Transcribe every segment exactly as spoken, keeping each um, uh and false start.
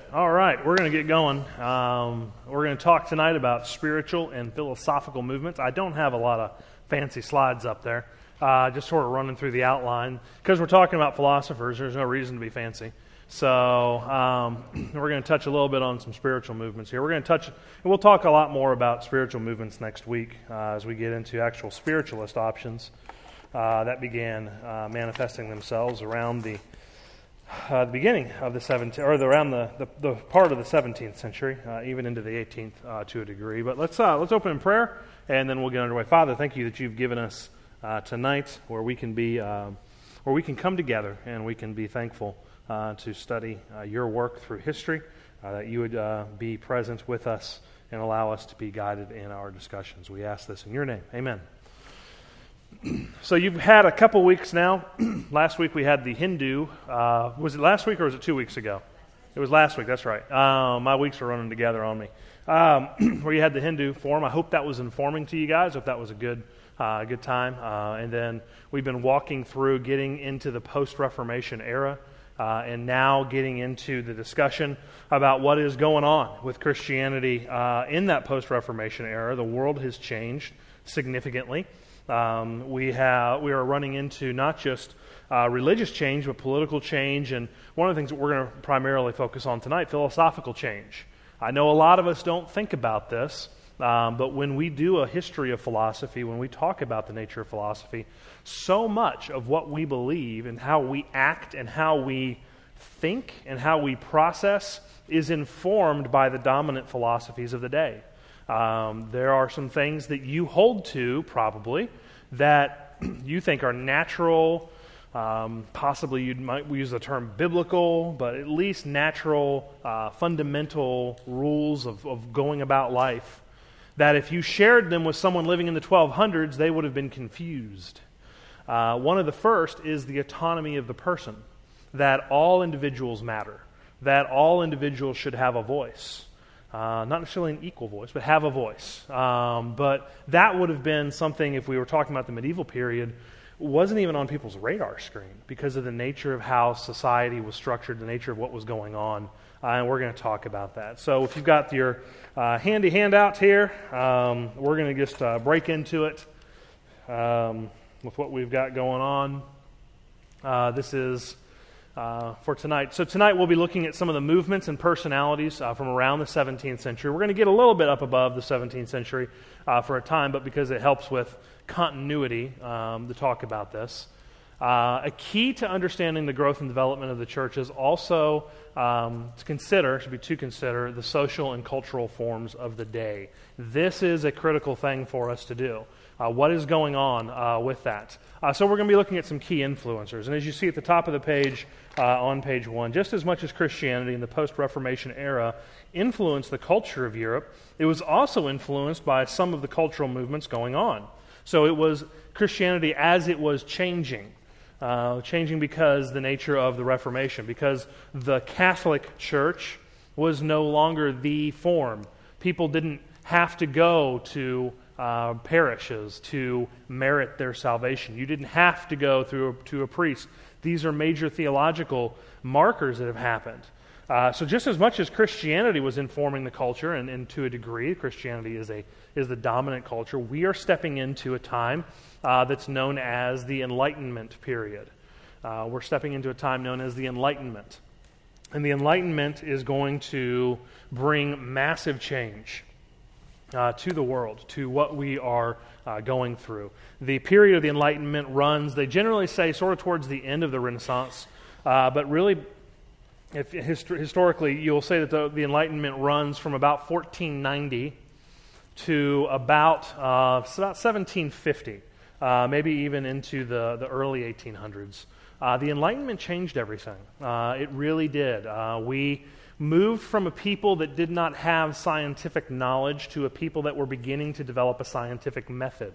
All right, we're going to get going. Um, we're going to talk tonight about spiritual and philosophical movements. I don't have a lot of fancy slides up there, uh, just sort of running through the outline. Because we're talking about philosophers, there's no reason to be fancy. So um, we're going to touch a little bit on some spiritual movements here. We're going to touch, and we'll talk a lot more about spiritual movements next week uh, as we get into actual spiritualist options uh, that began uh, manifesting themselves around the Uh, the beginning of the seventeenth, or the, around the, the, the part of the seventeenth century, uh, even into the eighteenth uh, to a degree. But let's uh, let's open in prayer, and then we'll get underway. Father, thank you that you've given us uh, tonight where we can be, uh, where we can come together and we can be thankful uh, to study uh, your work through history. Uh, that you would uh, be present with us and allow us to be guided in our discussions. We ask this in your name. Amen. So you've had a couple weeks now. Last week we had the Hindu. Uh, was it last week or was it two weeks ago? It was last week, that's right. Uh, my weeks are running together on me. Um, where you had the Hindu forum. I hope that was informing to you guys. I hope that was a good uh, good time. Uh, and then we've been walking through getting into the post-Reformation era uh, and now getting into the discussion about what is going on with Christianity uh, in that post-Reformation era. The world has changed significantly. Um, we have we are running into not just uh, religious change, but political change, and one of the things that we're going to primarily focus on tonight, philosophical change. I know a lot of us don't think about this, um, but when we do a history of philosophy, when we talk about the nature of philosophy, so much of what we believe and how we act and how we think and how we process is informed by the dominant philosophies of the day. Um, there are some things that you hold to, probably, that you think are natural. Um, possibly you might use the term biblical, but at least natural, uh, fundamental rules of, of going about life, that if you shared them with someone living in the twelve hundreds, they would have been confused. Uh, one of the first is the autonomy of the person, that all individuals matter, that all individuals should have a voice. Uh, not necessarily an equal voice, but have a voice. Um, but that would have been something, if we were talking about the medieval period, wasn't even on people's radar screen because of the nature of how society was structured, the nature of what was going on, uh, and we're going to talk about that. So if you've got your uh, handy handout here, um, we're going to just uh, break into it um, with what we've got going on. Uh, this is... Uh, for tonight. So tonight we'll be looking at some of the movements and personalities uh, from around the seventeenth century. We're going to get a little bit up above the seventeenth century uh, for a time, but because it helps with continuity um, to talk about this. Uh, a key to understanding the growth and development of the church is also um, to consider, should be to consider, the social and cultural forms of the day. This is a critical thing for us to do. Uh, what is going on uh, with that? Uh, so we're going to be looking at some key influencers. And as you see at the top of the page, uh, on page one, just as much as Christianity in the post-Reformation era influenced the culture of Europe, it was also influenced by some of the cultural movements going on. So it was Christianity as it was changing. Uh, changing because the nature of the Reformation, because the Catholic Church was no longer the form. People didn't have to go to uh, parishes to merit their salvation. You didn't have to go through a, to a priest. These are major theological markers that have happened. Uh, so just as much as Christianity was informing the culture, and, and to a degree, Christianity is a is the dominant culture, we are stepping into a time uh, that's known as the Enlightenment period. Uh, we're stepping into a time known as the Enlightenment. And the Enlightenment is going to bring massive change uh, to the world, to what we are uh, going through. The period of the Enlightenment runs, they generally say, sort of towards the end of the Renaissance, uh, but really, if hist- historically, you'll say that the, the Enlightenment runs from about fourteen ninety to about uh, about seventeen fifty, uh, maybe even into the, the early eighteen hundreds. Uh, the Enlightenment changed everything. Uh, it really did. Uh, we moved from a people that did not have scientific knowledge to a people that were beginning to develop a scientific method.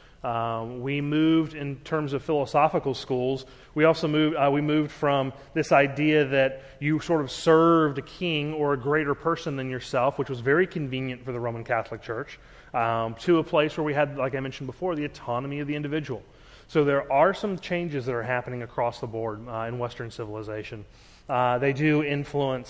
Um, we moved in terms of philosophical schools. We also moved. Uh, we moved from this idea that you sort of served a king or a greater person than yourself, which was very convenient for the Roman Catholic Church, um, to a place where we had, like I mentioned before, the autonomy of the individual. So there are some changes that are happening across the board uh, in Western civilization. Uh, they do influence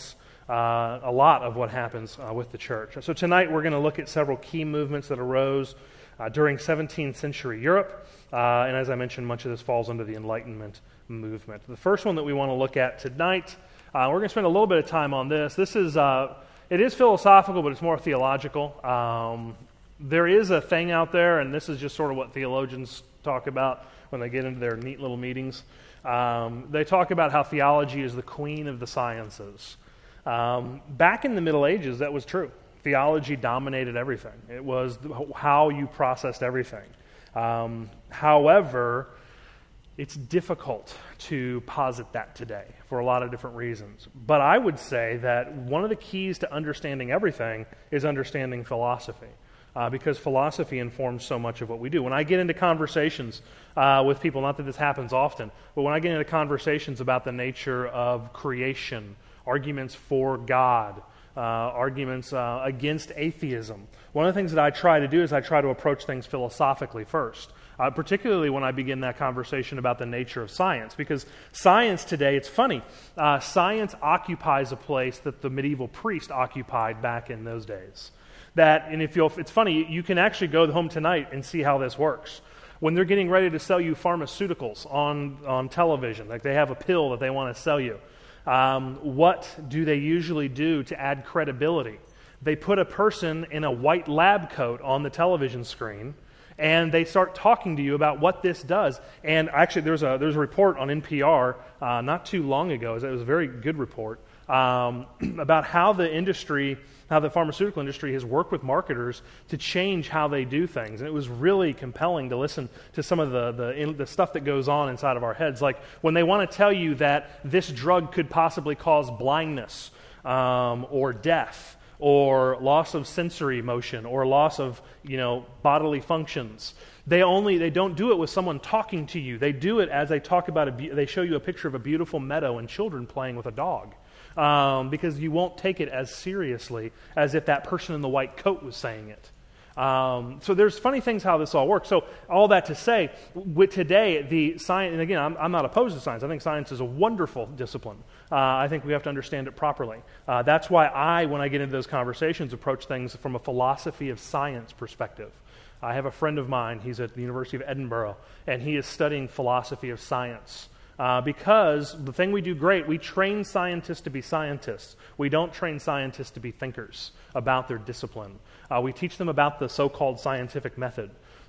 uh, a lot of what happens uh, with the church. So tonight we're going to look at several key movements that arose uh, during seventeenth century Europe, uh, and as I mentioned, much of this falls under the Enlightenment movement. The first one that we want to look at tonight, uh, we're going to spend a little bit of time on this. This is, uh, it is philosophical, but it's more theological. Um, there is a thing out there, and this is just sort of what theologians talk about when they get into their neat little meetings. Um, they talk about how theology is the queen of the sciences. Um, back in the Middle Ages, that was true. Theology dominated everything. It was how you processed everything. Um, however, it's difficult to posit that today for a lot of different reasons. But I would say that one of the keys to understanding everything is understanding philosophy. Uh, because philosophy informs so much of what we do. When I get into conversations uh, with people, not that this happens often, but when I get into conversations about the nature of creation, arguments for God, uh, arguments uh, against atheism, one of the things that I try to do is I try to approach things philosophically first, uh, particularly when I begin that conversation about the nature of science. Because science today, it's funny, uh, science occupies a place that the medieval priest occupied back in those days. That, and if you'll, it's funny, you can actually go home tonight and see how this works. When they're getting ready to sell you pharmaceuticals on, on television, like they have a pill that they want to sell you, um, what do they usually do to add credibility? They put a person in a white lab coat on the television screen, and they start talking to you about what this does. And actually, there's a there's a report on N P R uh, not too long ago. It was a very good report um, about how the industry, how the pharmaceutical industry has worked with marketers to change how they do things. And it was really compelling to listen to some of the the, in, the stuff that goes on inside of our heads. Like when they want to tell you that this drug could possibly cause blindness um, or death, or loss of sensory motion, or loss of, you know, bodily functions. They only they don't do it with someone talking to you. They do it as they talk about a, they show you a picture of a beautiful meadow and children playing with a dog, um, because you won't take it as seriously as if that person in the white coat was saying it. Um, so there's funny things how this all works. So all that to say, with today, the science, and again, I'm, I'm not opposed to science. I think science is a wonderful discipline. Uh, I think we have to understand it properly. Uh, that's why I, when I get into those conversations, approach things from a philosophy of science perspective. I have a friend of mine, he's at the University of Edinburgh, and he is studying philosophy of science. Uh, because the thing we do great, we train scientists to be scientists. We don't train scientists to be thinkers about their discipline. Uh, we teach them about the so-called scientific method,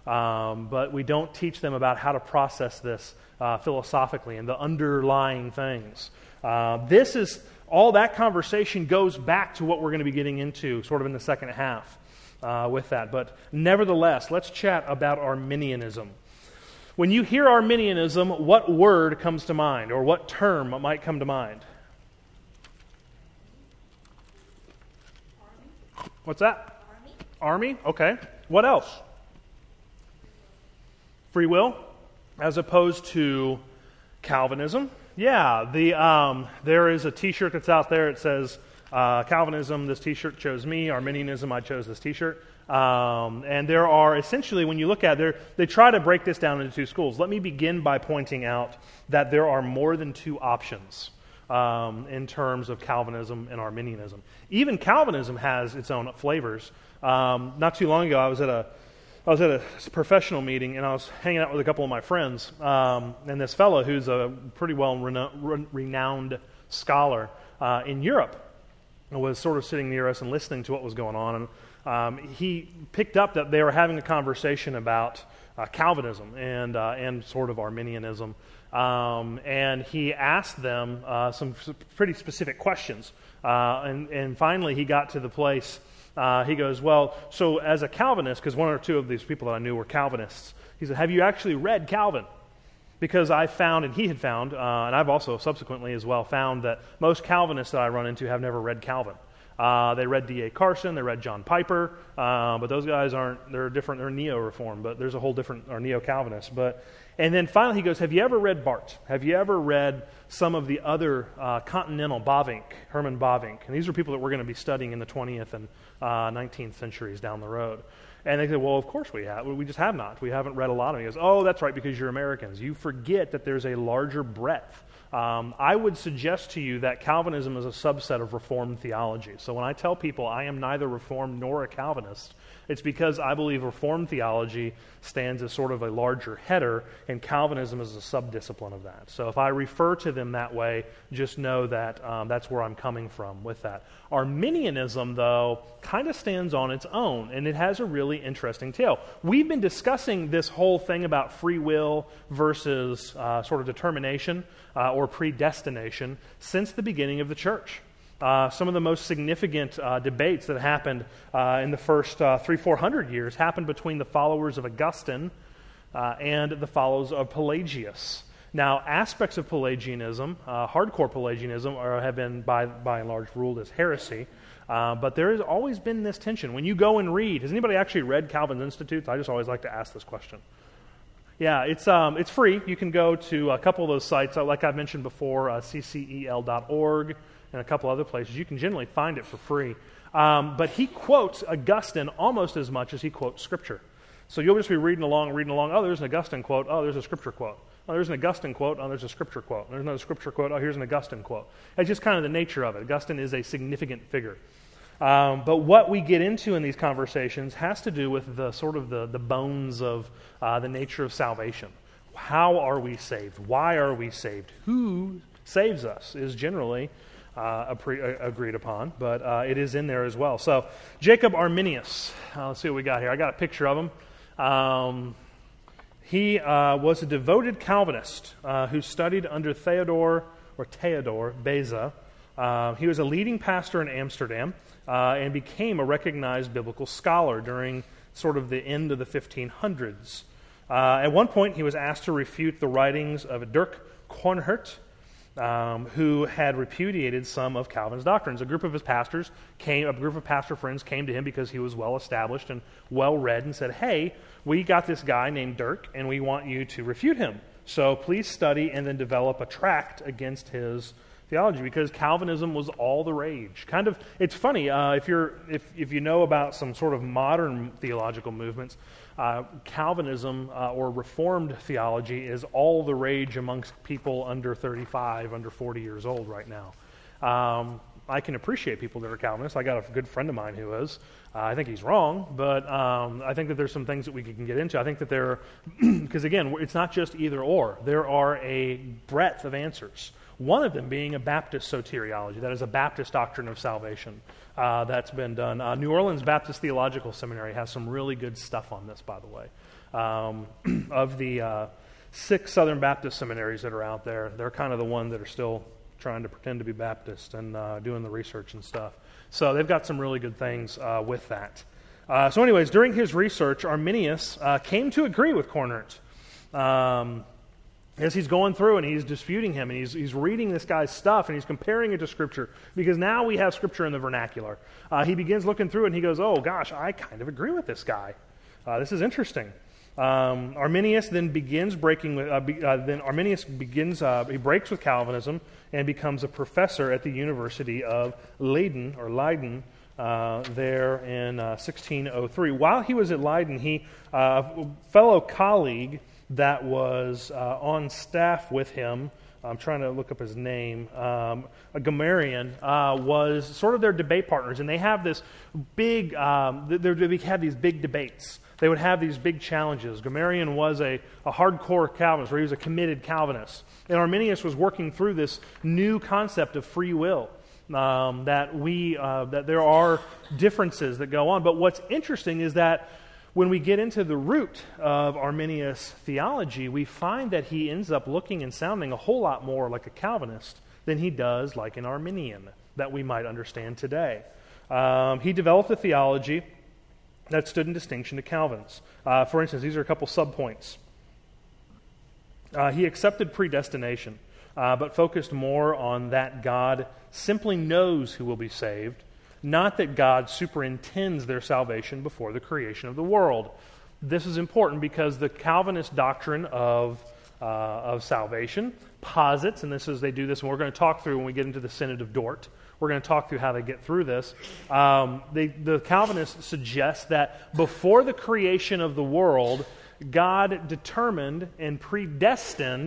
um, but we don't teach them about how to process this uh, philosophically and the underlying things. Uh, this is, all that conversation goes back to what we're going to be getting into sort of in the second half uh, with that. But nevertheless, let's chat about Arminianism. When you hear Arminianism, what word comes to mind, or what term might come to mind? Army. What's that? Army. Army? Okay. What else? Free will, as opposed to Calvinism. Yeah, the um, there is a T-shirt that's out there. It says uh, Calvinism. This T-shirt chose me. Arminianism. I chose this T-shirt. Um, and there are essentially, when you look at it, they try to break this down into two schools. Let me begin by pointing out that there are more than two options um, in terms of Calvinism and Arminianism. Even Calvinism has its own flavors. Um, not too long ago, I was at a I was at a professional meeting, and I was hanging out with a couple of my friends, um, and this fellow who's a pretty well reno- renowned scholar uh, in Europe was sort of sitting near us and listening to what was going on, and Um, he picked up that they were having a conversation about uh, Calvinism and uh, and sort of Arminianism, um, and he asked them uh, some pretty specific questions, uh, and and finally he got to the place. Uh, he goes, well, so as a Calvinist, because one or two of these people that I knew were Calvinists, he said, have you actually read Calvin? Because I found, and he had found, uh, and I've also subsequently as well found that most Calvinists that I run into have never read Calvin. Uh, they read D A Carson, they read John Piper, uh, but those guys aren't, they're different, they're neo-reform, but there's a whole different, or neo-Calvinist. But, and then finally he goes, have you ever read Barth? Have you ever read some of the other uh, Continental, Bavinck, Herman Bavinck? And these are people that we're going to be studying in the twentieth and uh, nineteenth centuries down the road. And they said, well, of course we have. We just have not. We haven't read a lot of them. He goes, oh, that's right, because you're Americans. You forget that there's a larger breadth Um, I would suggest to you that Calvinism is a subset of Reformed theology. So when I tell people I am neither Reformed nor a Calvinist, it's because I believe Reformed theology stands as sort of a larger header, and Calvinism is a subdiscipline of that. So if I refer to them that way, just know that um, that's where I'm coming from with that. Arminianism, though, kind of stands on its own, and it has a really interesting tale. We've been discussing this whole thing about free will versus uh, sort of determination uh, or predestination since the beginning of the church. Uh, some of the most significant uh, debates that happened uh, in the first uh, three, four hundred years happened between the followers of Augustine uh, and the followers of Pelagius. Now, aspects of Pelagianism, uh, hardcore Pelagianism, are, have been by by and large ruled as heresy. Uh, but there has always been this tension. When you go and read, has anybody actually read Calvin's Institutes? I just always like to ask this question. Yeah, it's um, it's free. You can go to a couple of those sites, uh, like I mentioned before, uh, c c e l dot org. And a couple other places. You can generally find it for free. Um, but he quotes Augustine almost as much as he quotes Scripture. So you'll just be reading along, reading along, oh, there's an Augustine quote, oh, there's a Scripture quote. Oh, there's an Augustine quote, oh, there's a Scripture quote. There's another Scripture quote, oh, here's an Augustine quote. It's just kind of the nature of it. Augustine is a significant figure. Um, but what we get into in these conversations has to do with the sort of the, the bones of uh, the nature of salvation. How are we saved? Why are we saved? Who saves us is generally Uh, agreed upon, but uh, it is in there as well. So, Jacob Arminius, uh, let's see what we got here. I got a picture of him. Um, he uh, was a devoted Calvinist uh, who studied under Theodore, or Theodore, Beza. Uh, he was a leading pastor in Amsterdam uh, and became a recognized biblical scholar during sort of the end of the fifteen hundreds. Uh, at one point, he was asked to refute the writings of Dirk Cohnert, Um, who had repudiated some of Calvin's doctrines. A group of his pastors came, a group of pastor friends came to him because he was well established and well read and said, hey, we got this guy named Dirk and we want you to refute him. So please study and then develop a tract against his theology, because Calvinism was all the rage. Kind of, it's funny, uh, if you're if if you know about some sort of modern theological movements, uh, Calvinism uh, or Reformed theology is all the rage amongst people under thirty-five, under forty years old right now. Um, I can appreciate people that are Calvinists. I got a good friend of mine who is. Uh, I think he's wrong, but um, I think that there's some things that we can get into. I think that there, because again, it's not just either or. There are a breadth of answers. One of them being a Baptist soteriology, that is a Baptist doctrine of salvation uh, that's been done. Uh, New Orleans Baptist Theological Seminary has some really good stuff on this, by the way. Um, of the uh, six Southern Baptist seminaries that are out there, they're kind of the one that are still trying to pretend to be Baptist and uh, doing the research and stuff. So they've got some really good things uh, with that. Uh, so anyways, during his research, Arminius uh, came to agree with Cohnert. Um As he's going through and he's disputing him and he's he's reading this guy's stuff and he's comparing it to Scripture, because now we have Scripture in the vernacular. Uh, he begins looking through it and he goes, oh gosh, I kind of agree with this guy. Uh, this is interesting. Um, Arminius then begins breaking with, uh, be, uh, then Arminius begins, uh, he breaks with Calvinism and becomes a professor at the University of Leiden, or Leiden, uh, there in uh, sixteen oh three. While he was at Leiden, he, uh, a fellow colleague that was uh, on staff with him, I'm trying to look up his name, um, a Gamarian, uh, was sort of their debate partners, and they have this big, um, they had these big debates. They would have these big challenges. Gamarian was a, a hardcore Calvinist, or he was a committed Calvinist. And Arminius was working through this new concept of free will, um, that we, uh, that there are differences that go on. But what's interesting is that when we get into the root of Arminius' theology, we find that he ends up looking and sounding a whole lot more like a Calvinist than he does like an Arminian that we might understand today. Um, he developed a theology that stood in distinction to Calvin's. Uh, for instance, these are a couple subpoints. Uh, he accepted predestination, uh, but focused more on that God simply knows who will be saved, not that God superintends their salvation before the creation of the world. This is important because the Calvinist doctrine of uh, of salvation posits, and this is they do this, and we're going to talk through when we get into the Synod of Dort. We're going to talk through how they get through this. Um, they, the Calvinists suggest that before the creation of the world, God determined and predestined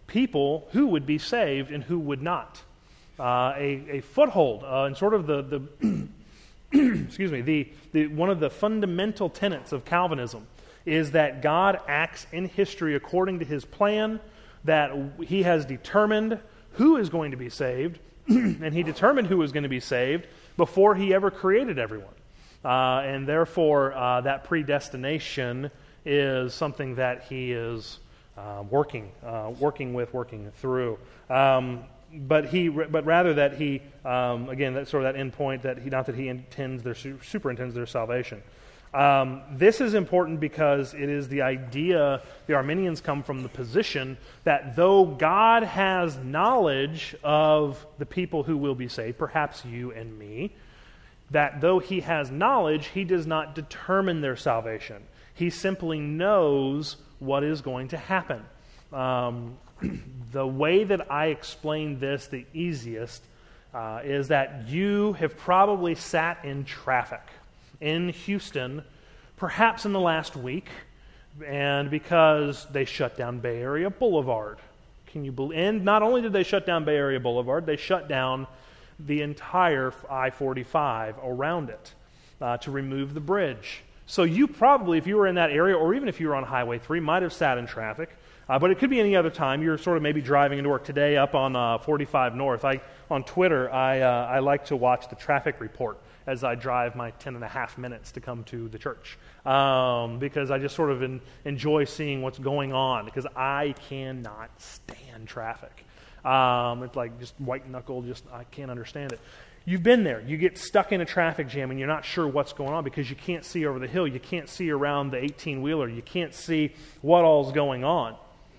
people who would be saved and who would not. Uh, a, a foothold uh, and sort of the, the excuse me, the, the one of the fundamental tenets of Calvinism is that God acts in history according to his plan, that he has determined who is going to be saved, and he determined who was going to be saved before he ever created everyone. Uh, and therefore, uh, that predestination is something that he is uh, working, uh, working with, working through. Um, but he, but rather that he, um, again, that's sort of that end point that he, not that he intends their superintends their salvation. Um, this is important because it is the idea, the Arminians come from the position that though God has knowledge of the people who will be saved, perhaps you and me, that though he has knowledge, he does not determine their salvation. He simply knows what is going to happen. Um, the way that I explain this the easiest uh, is that you have probably sat in traffic in Houston, perhaps in the last week, and because they shut down Bay Area Boulevard. Can you believe? And not only did they shut down Bay Area Boulevard, they shut down the entire I forty-five around it uh, to remove the bridge. So you probably, if you were in that area, or even if you were on Highway three, might have sat in traffic. Uh, but it could be any other time. You're sort of maybe driving into work today up on uh, forty-five North. I, on Twitter, I, uh, I like to watch the traffic report as I drive my ten and a half minutes to come to the church. Um, because I just sort of in, enjoy seeing what's going on, because I cannot stand traffic. Um, it's like just white knuckle, just I can't understand it. You've been there. You get stuck in a traffic jam and you're not sure what's going on because you can't see over the hill. You can't see around the eighteen-wheeler. You can't see what all's going on.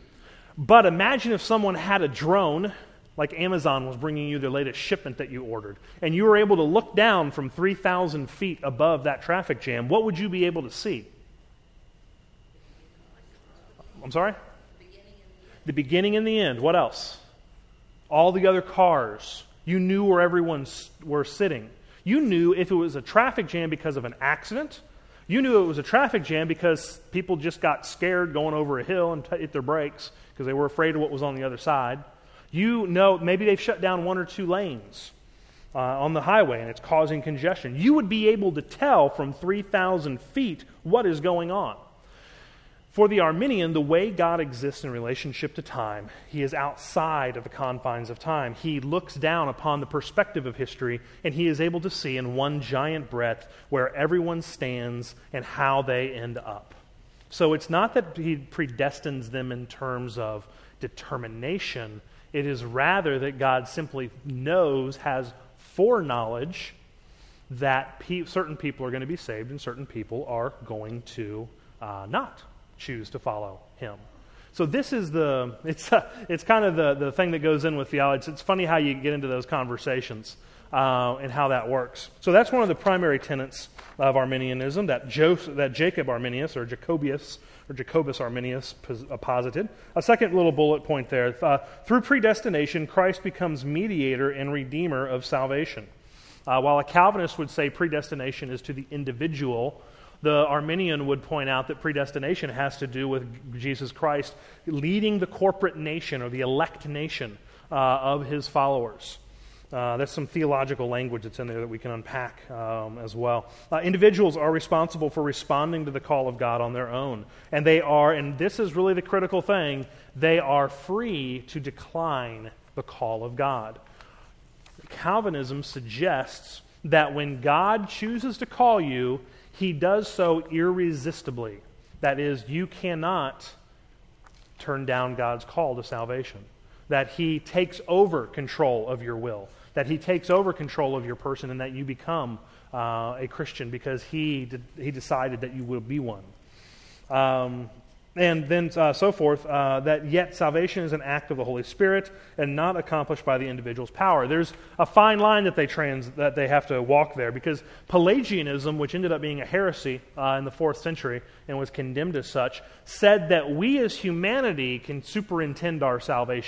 But imagine if someone had a drone, like Amazon was bringing you the latest shipment that you ordered, and you were able to look down from three thousand feet above that traffic jam. What would you be able to see? I'm sorry? The beginning and the end. What else? All the other cars. You knew where everyone were sitting. You knew if it was a traffic jam because of an accident. You knew it was a traffic jam because people just got scared going over a hill and t- hit their brakes because they were afraid of what was on the other side. You know maybe they've shut down one or two lanes uh, on the highway and it's causing congestion. You would be able to tell from three thousand feet what is going on. For the Arminian, the way God exists in relationship to time, he is outside of the confines of time. He looks down upon the perspective of history, and he is able to see in one giant breadth where everyone stands and how they end up. So it's not that he predestines them in terms of determination. It is rather that God simply knows, has foreknowledge, that pe- certain people are going to be saved and certain people are going to uh, not choose to follow him. So this is the, it's uh, it's kind of the, the thing that goes in with theology. It's, it's funny how you get into those conversations uh, and how that works. So that's one of the primary tenets of Arminianism that, jo- that Jacob Arminius, or Jacobius, or Jacobus Arminius pos- uh, posited. A second little bullet point there. Uh, through predestination, Christ becomes mediator and redeemer of salvation. Uh, while a Calvinist would say predestination is to the individual, the Arminian would point out that predestination has to do with Jesus Christ leading the corporate nation or the elect nation uh, of his followers. Uh, there's some theological language that's in there that we can unpack um, as well. Uh, individuals are responsible for responding to the call of God on their own. And they are, and this is really the critical thing, they are free to decline the call of God. Calvinism suggests that when God chooses to call you, he does so irresistibly. That is, you cannot turn down God's call to salvation. That he takes over control of your will. That he takes over control of your person and that you become uh, a Christian because he did, he decided that you will be one. Um, and then uh, so forth, uh, that yet salvation is an act of the Holy Spirit and not accomplished by the individual's power. There's a fine line that they trans that they have to walk there, because Pelagianism, which ended up being a heresy uh, in the fourth century and was condemned as such, said that we as humanity can superintend our salvation.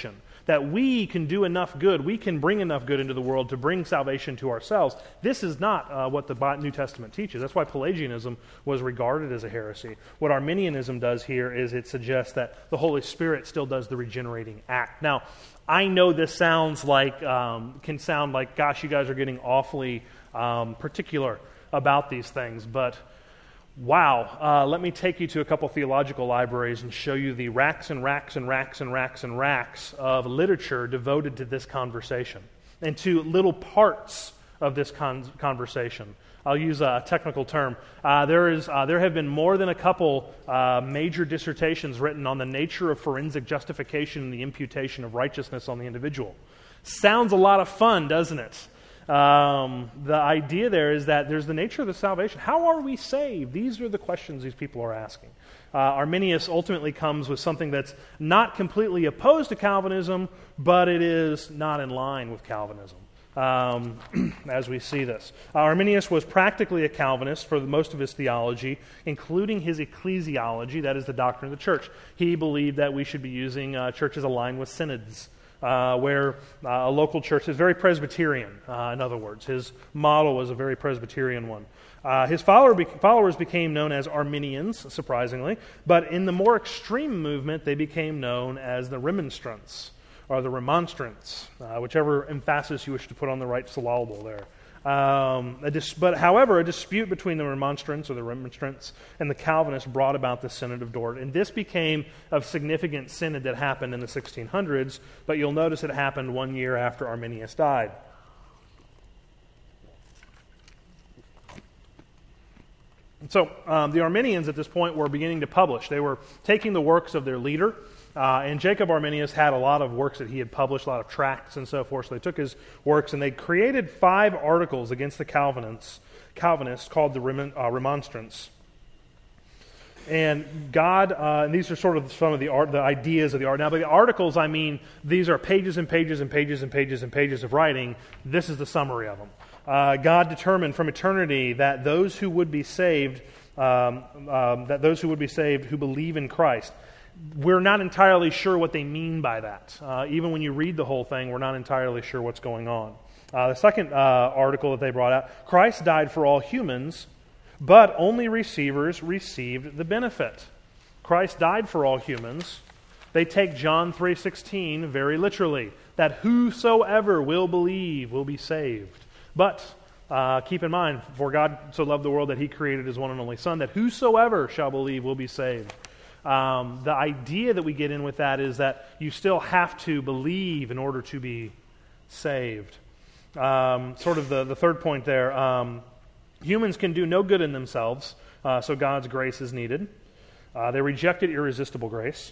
that we can do enough good, we can bring enough good into the world to bring salvation to ourselves. This is not uh, what the New Testament teaches. That's why Pelagianism was regarded as a heresy. What Arminianism does here is it suggests that the Holy Spirit still does the regenerating act. Now, I know this sounds like, um, can sound like, gosh, you guys are getting awfully um, particular about these things, but wow, uh, let me take you to a couple theological libraries and show you the racks and racks and racks and racks and racks of literature devoted to this conversation and to little parts of this con- conversation. I'll use a technical term. Uh, there is, uh, there have been more than a couple uh, major dissertations written on the nature of forensic justification and the imputation of righteousness on the individual. Sounds a lot of fun, doesn't it? Um, the idea there is that there's the nature of the salvation. How are we saved? These are the questions these people are asking. Uh, Arminius ultimately comes with something that's not completely opposed to Calvinism, but it is not in line with Calvinism. Um, as we see this. Uh, Arminius was practically a Calvinist for the, most of his theology, including his ecclesiology, that is the doctrine of the church. He believed that we should be using uh, churches aligned with synods, uh, where uh, a local church is very Presbyterian, uh, in other words. His model was a very Presbyterian one. Uh, his follower be- followers became known as Arminians, surprisingly, but in the more extreme movement, they became known as the Remonstrants, or the Remonstrants, uh, whichever emphasis you wish to put on the right syllable there. Um, a dis- but however, a dispute between the Remonstrants, or the Remonstrants, and the Calvinists brought about the Synod of Dort. And this became a significant synod that happened in the sixteen hundreds, but you'll notice it happened one year after Arminius died. And so um, the Arminians at this point were beginning to publish. They were taking the works of their leader, Uh, and Jacob Arminius had a lot of works that he had published, a lot of tracts and so forth. So they took his works and they created five articles against the Calvinists, Calvinists called the Remon, uh, Remonstrants. And God, uh, and these are sort of some of the art, the ideas of the art. Now, by the articles, I mean these are pages and pages and pages and pages and pages of writing. This is the summary of them. Uh, God determined from eternity that those who would be saved, um, um, that those who would be saved who believe in Christ. We're not entirely sure what they mean by that. Uh, even when you read the whole thing, we're not entirely sure what's going on. Uh, the second uh, article that they brought out, Christ died for all humans, but only receivers received the benefit. Christ died for all humans. They take John three sixteen very literally, that whosoever will believe will be saved. But uh, keep in mind, for God so loved the world that he created his one and only Son, that whosoever shall believe will be saved. Um, the idea that we get in with that is that you still have to believe in order to be saved. Um, sort of the, the third point there, um, humans can do no good in themselves, uh, so God's grace is needed. Uh, they rejected irresistible grace.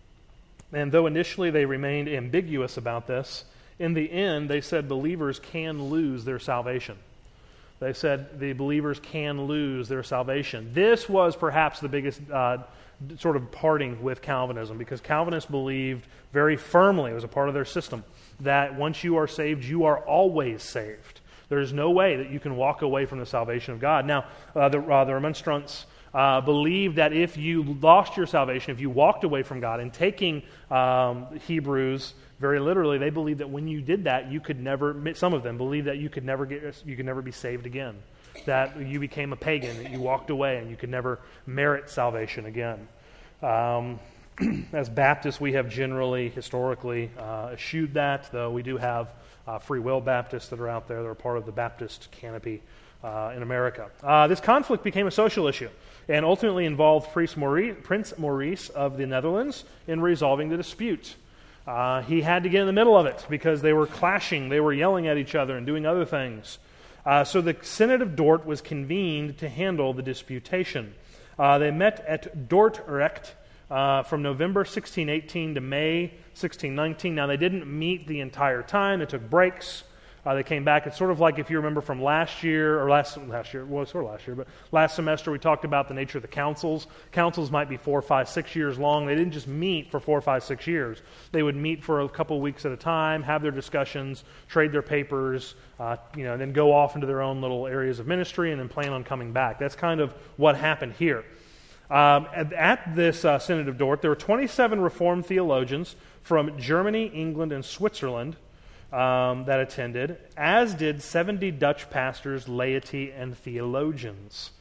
And though initially they remained ambiguous about this, in the end they said believers can lose their salvation. They said the believers can lose their salvation. This was perhaps the biggest uh, sort of parting with Calvinism, because Calvinists believed very firmly, it was a part of their system, that once you are saved, you are always saved. There's no way that you can walk away from the salvation of God. Now, uh, the, uh, the Remonstrants uh, believed that if you lost your salvation, if you walked away from God, and taking um, Hebrews very literally, they believed that when you did that, you could never, some of them believed that you could never get, you could never be saved again. That you became a pagan, that you walked away and you could never merit salvation again. Um, as Baptists, we have generally, historically, uh, eschewed that, though we do have uh, free will Baptists that are out there that are part of the Baptist canopy uh, in America. Uh, this conflict became a social issue and ultimately involved Prince Maurice, Prince Maurice of the Netherlands in resolving the dispute. Uh, he had to get in the middle of it because they were clashing, they were yelling at each other and doing other things. Uh, so the Synod of Dort was convened to handle the disputation. Uh, they met at Dordrecht uh, from November sixteen eighteen to May sixteen nineteen. Now, they didn't meet the entire time. They took breaks. Uh, they came back. It's sort of like if you remember from last year, or last last year, well, sort of last year, but last semester we talked about the nature of the councils. Councils might be four, five, six years long. They didn't just meet for four, five, six years. They would meet for a couple of weeks at a time, have their discussions, trade their papers, uh, you know, and then go off into their own little areas of ministry and then plan on coming back. That's kind of what happened here. Um, at, at this uh, Synod of Dort, there were twenty-seven Reformed theologians from Germany, England, and Switzerland um, that attended, as did seventy Dutch pastors, laity, and theologians.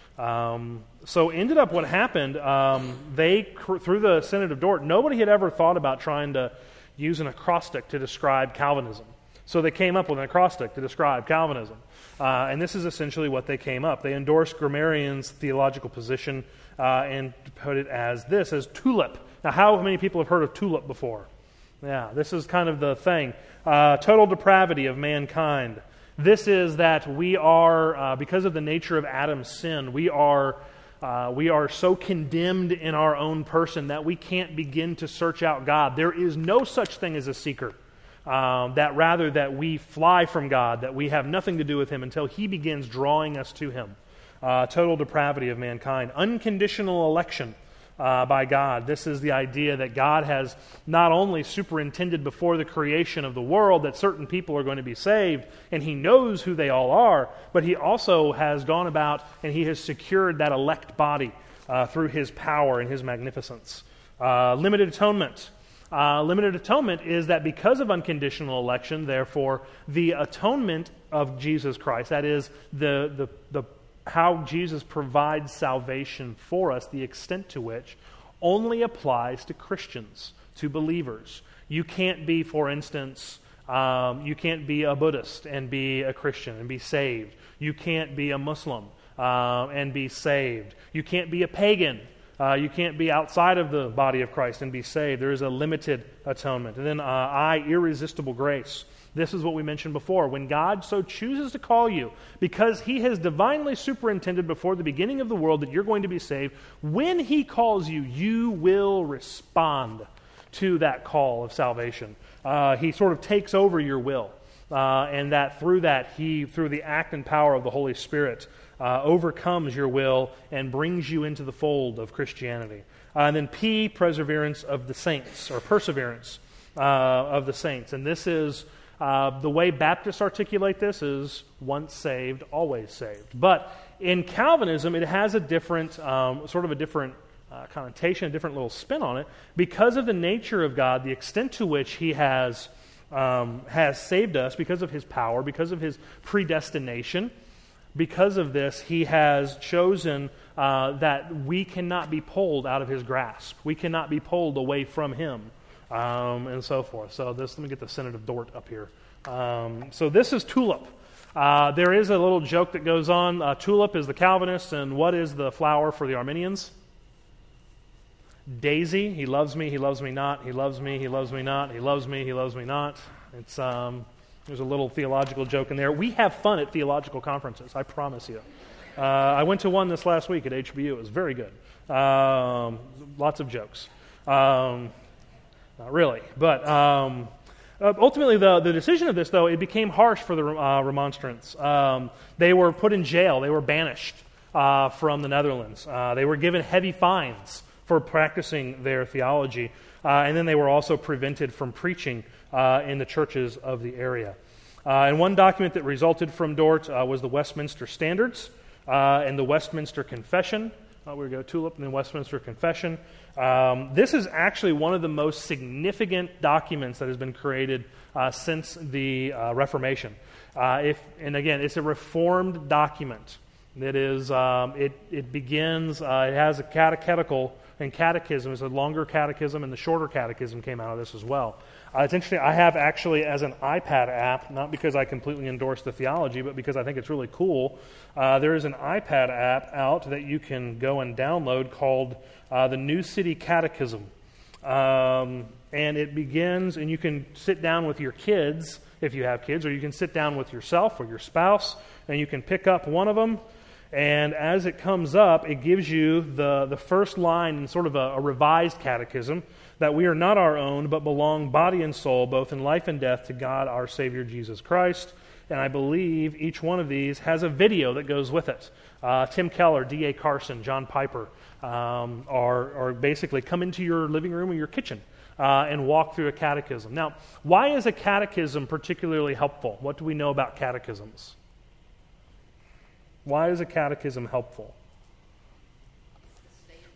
Um, so ended up what happened, um, they, through the Synod of Dort, nobody had ever thought about trying to use an acrostic to describe Calvinism. So they came up with an acrostic to describe Calvinism. Uh, and this is essentially what they came up. They endorsed Grammarian's theological position uh, and put it as this, as tulip. Now, how many people have heard of tulip before? Yeah, this is kind of the thing. Uh, total depravity of mankind. This is that we are, uh, because of the nature of Adam's sin, we are uh, we are so condemned in our own person that we can't begin to search out God. There is no such thing as a seeker. Um, that rather that we fly from God, that we have nothing to do with Him until He begins drawing us to Him. Uh, total depravity of mankind. Unconditional election uh, by God. This is the idea that God has not only superintended before the creation of the world that certain people are going to be saved, and He knows who they all are, but He also has gone about and He has secured that elect body uh, through His power and His magnificence. Uh, limited atonement. Uh, limited atonement is that because of unconditional election, therefore, the atonement of Jesus Christ, that is, the, the, the how Jesus provides salvation for us, the extent to which, only applies to Christians, to believers. You can't be, for instance, um, you can't be a Buddhist and be a Christian and be saved. You can't be a Muslim uh, and be saved. You can't be a pagan. Uh, you can't be outside of the body of Christ and be saved. There is a limited atonement. And then uh, I, irresistible grace. This is what we mentioned before. When God so chooses to call you, because He has divinely superintended before the beginning of the world that you're going to be saved, when He calls you, you will respond to that call of salvation. Uh, he sort of takes over your will. Uh, and that through that, He, through the act and power of the Holy Spirit, uh, overcomes your will and brings you into the fold of Christianity. Uh, and then P, perseverance of the saints, or perseverance uh, of the saints. And this is, uh, the way Baptists articulate this is once saved, always saved. But in Calvinism, it has a different, um, sort of a different uh, connotation, a different little spin on it, because of the nature of God, the extent to which He has Um, has saved us because of His power, because of His predestination. Because of this, He has chosen uh, that we cannot be pulled out of His grasp. We cannot be pulled away from Him, um, and so forth. So this, let me get the Synod of Dort up here. Um, so this is tulip. Uh, there is a little joke that goes on. Uh, tulip is the Calvinists, and what is the flower for the Arminians? Daisy. He loves me, he loves me not. He loves me, he loves me not. He loves me, he loves me not. It's um, there's a little theological joke in there. We have fun at theological conferences, I promise you. Uh, I went to one this last week at H B U. It was very good. Um, lots of jokes. Um, not really, but um, uh, ultimately the, the decision of this, though, it became harsh for the uh, Remonstrants. Um, they were put in jail. They were banished uh, from the Netherlands. Uh, they were given heavy fines for practicing their theology. Uh, and then they were also prevented from preaching uh, in the churches of the area. Uh, and one document that resulted from Dort uh, was the Westminster Standards uh, and the Westminster Confession. Uh, we go Tulip and the Westminster Confession. Um, this is actually one of the most significant documents that has been created uh, since the uh, Reformation. Uh, if and again, it's a Reformed document. That is, um, it it begins. Uh, it has a catechetical. And catechism is a longer catechism, and the shorter catechism came out of this as well. Uh, it's interesting. I have actually as an iPad app, not because I completely endorse the theology, but because I think it's really cool. Uh, there is an iPad app out that you can go and download called uh, the New City Catechism. Um, and it begins, and you can sit down with your kids, if you have kids, or you can sit down with yourself or your spouse, and you can pick up one of them. And as it comes up, it gives you the, the first line in sort of a, a revised catechism, that we are not our own, but belong body and soul, both in life and death, to God our Savior Jesus Christ. And I believe each one of these has a video that goes with it. Uh, Tim Keller, D A Carson, John Piper um, are, are basically come into your living room or your kitchen uh, and walk through a catechism. Now, why is a catechism particularly helpful? What do we know about catechisms? Why is a catechism helpful?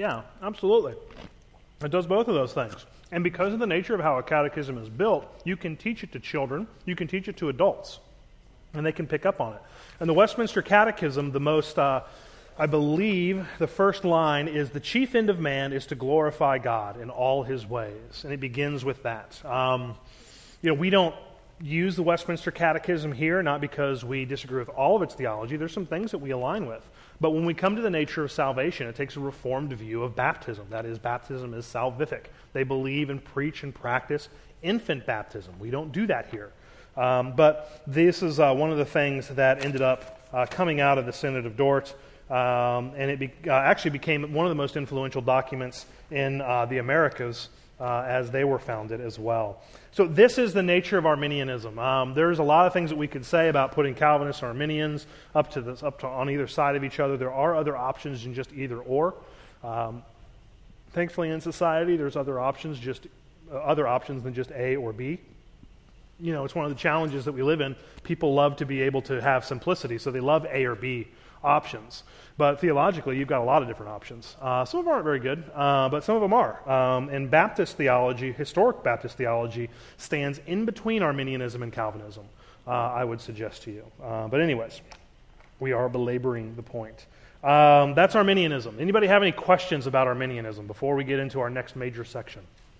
Yeah, absolutely. It does both of those things. And because of the nature of how a catechism is built, you can teach it to children, you can teach it to adults, and they can pick up on it. And the Westminster Catechism, the most, uh, I believe, the first line is, the chief end of man is to glorify God in all his ways. And it begins with that. Um, you know, we don't use the Westminster Catechism here, not because we disagree with all of its theology. There's some things that we align with. But when we come to the nature of salvation, it takes a reformed view of baptism. That is, baptism is salvific. They believe and preach and practice infant baptism. We don't do that here. Um, but this is uh, one of the things that ended up uh, coming out of the Synod of Dort, um, and it be, uh, actually became one of the most influential documents in uh, the Americas uh, as they were founded as well. So this is the nature of Arminianism. Um, there's a lot of things that we could say about putting Calvinists or Arminians up to this, up to on either side of each other. There are other options than just either or. Um, thankfully, in society, there's other options, just uh, other options than just A or B. You know, it's one of the challenges that we live in. People love to be able to have simplicity, so they love A or B options. But theologically, you've got a lot of different options. Uh, some of them aren't very good, uh, but some of them are. Um, and Baptist theology, historic Baptist theology, stands in between Arminianism and Calvinism, uh, I would suggest to you. Uh, but anyways, we are belaboring the point. Um, that's Arminianism. Anybody have any questions about Arminianism before we get into our next major section?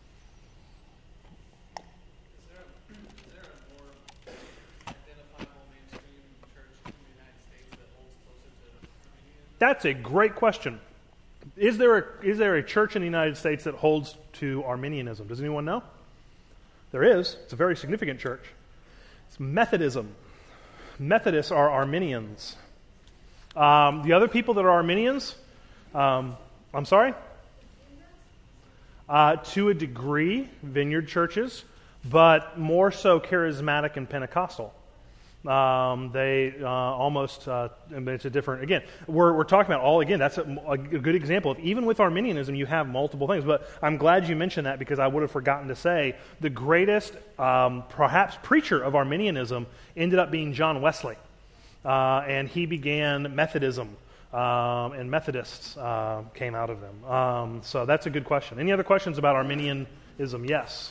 That's a great question. Is there a, is there a church in the United States that holds to Arminianism? Does anyone know? There is. It's a very significant church. It's Methodism. Methodists are Arminians. Um, the other people that are Arminians, um, I'm sorry? Uh, to a degree, Vineyard churches, but more so charismatic and Pentecostal. Um, they uh, almost, uh, it's a different, again, we're, we're talking about all, again, that's a, a good example of, even with Arminianism, you have multiple things, but I'm glad you mentioned that because I would have forgotten to say, the greatest, um, perhaps, preacher of Arminianism ended up being John Wesley, uh, and he began Methodism, um, and Methodists uh, came out of them. Um, so that's a good question. Any other questions about Arminianism? Yes?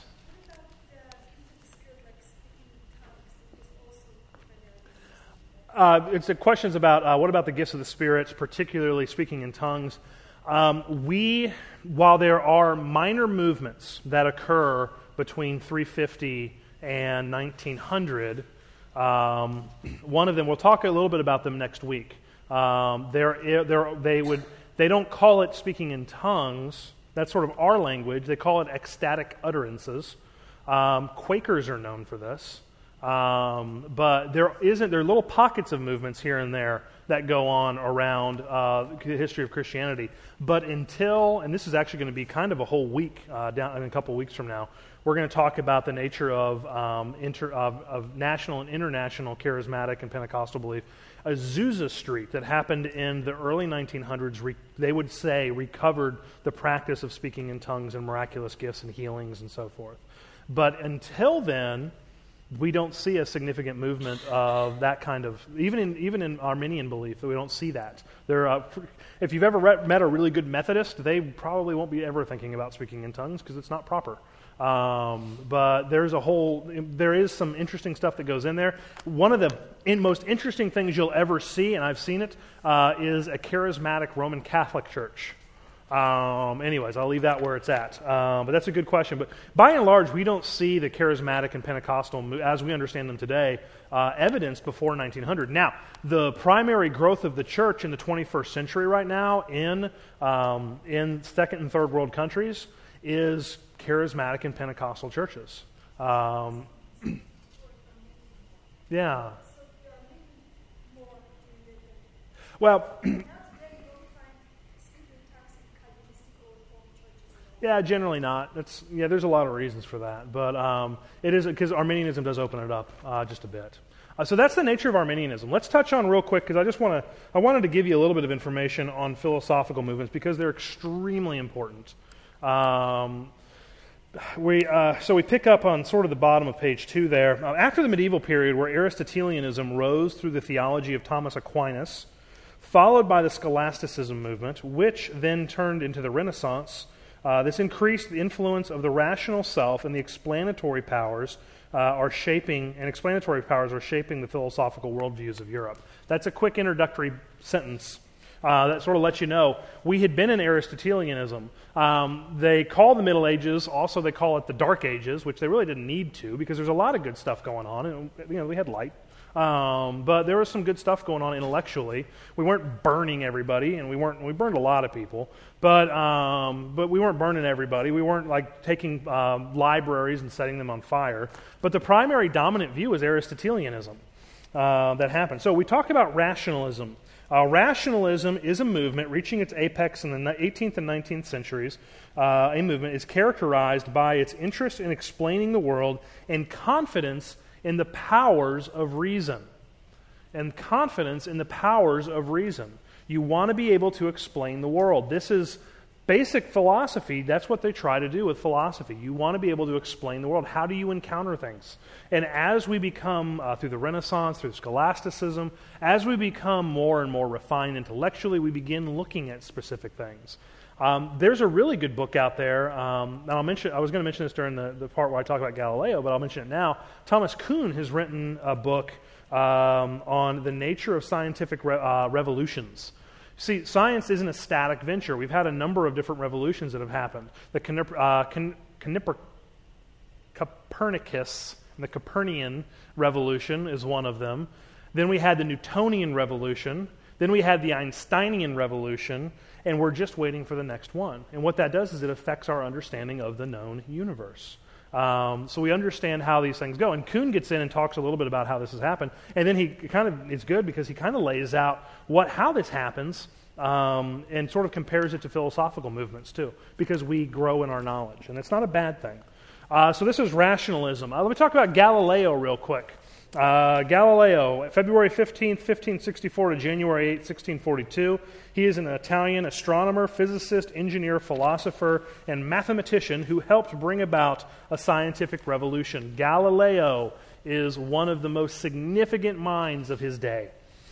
Uh, it's a questions about uh, what about the gifts of the spirits, particularly speaking in tongues. Um, we, while there are minor movements that occur between three fifty and nineteen hundred, um, one of them, we'll talk a little bit about them next week. Um, they're, they're, they would they don't call it speaking in tongues. That's sort of our language. They call it ecstatic utterances. Um, Quakers are known for this. Um, but there isn't, there are little pockets of movements here and there that go on around uh, the history of Christianity. But until, and this is actually going to be kind of a whole week, uh, down in a couple weeks from now, we're going to talk about the nature of, um, inter, of, of national and international charismatic and Pentecostal belief. Azusa Street that happened in the early nineteen hundreds, re, they would say, recovered the practice of speaking in tongues and miraculous gifts and healings and so forth. But until then, we don't see a significant movement of that kind of, even in even in Arminian belief, we don't see that. There, uh, if you've ever re- met a really good Methodist, they probably won't be ever thinking about speaking in tongues because it's not proper. Um, but there's a whole, there is some interesting stuff that goes in there. One of the in, most interesting things you'll ever see, and I've seen it, uh, is a charismatic Roman Catholic church. Um, anyways, I'll leave that where it's at. Um, but that's a good question. But by and large, we don't see the charismatic and Pentecostal, as we understand them today, uh, evidenced before nineteen hundred. Now, the primary growth of the church in the twenty-first century right now in um, in second and third world countries is charismatic and Pentecostal churches. Um, yeah. Well... Yeah, generally not. That's yeah. There's a lot of reasons for that, but um, it is because Arminianism does open it up uh, just a bit. Uh, so that's the nature of Arminianism. Let's touch on real quick because I just want to. I wanted to give you a little bit of information on philosophical movements because they're extremely important. Um, we uh, so we pick up on sort of the bottom of page two there. Uh, after the medieval period, where Aristotelianism rose through the theology of Thomas Aquinas, followed by the scholasticism movement, which then turned into the Renaissance. Uh, this increased the influence of the rational self, and the explanatory powers uh, are shaping, and explanatory powers are shaping the philosophical worldviews of Europe. That's a quick introductory sentence uh, that sort of lets you know we had been in Aristotelianism. Um, they call the Middle Ages, also they call it the Dark Ages, which they really didn't need to because there's a lot of good stuff going on, and you know we had light. Um, but there was some good stuff going on intellectually. We weren't burning everybody, and we weren't we burned a lot of people, but um, but we weren't burning everybody. We weren't like taking um, libraries and setting them on fire. But the primary dominant view is Aristotelianism uh, that happened. So we talked about rationalism. Uh, rationalism is a movement reaching its apex in the eighteenth and nineteenth centuries. Uh, a movement is characterized by its interest in explaining the world and confidence in the powers of reason. And confidence in the powers of reason. You want to be able to explain the world. This is basic philosophy. That's what they try to do with philosophy. You want to be able to explain the world. How do you encounter things? And as we become, uh, through the Renaissance, through scholasticism, as we become more and more refined intellectually, we begin looking at specific things. Um, there's a really good book out there, um, and I'll mention. I was going to mention this during the, the part where I talk about Galileo, but I'll mention it now. Thomas Kuhn has written a book um, on the nature of scientific re- uh, revolutions. See, science isn't a static venture. We've had a number of different revolutions that have happened. The Conip- uh, Con- Conip- Copernicus, the Copernican revolution is one of them. Then we had the Newtonian revolution. Then we had the Einsteinian revolution. And we're just waiting for the next one. And what that does is it affects our understanding of the known universe. Um, so we understand how these things go. And Kuhn gets in and talks a little bit about how this has happened. And then he kind of, it's good because he kind of lays out what how this happens um, and sort of compares it to philosophical movements too, because we grow in our knowledge. And it's not a bad thing. Uh, so this is rationalism. Uh, let me talk about Galileo real quick. Uh, Galileo, February fifteenth, fifteen sixty-four to January eighth, sixteen forty-two. He is an Italian astronomer, physicist, engineer, philosopher, and mathematician who helped bring about a scientific revolution. Galileo is one of the most significant minds of his day.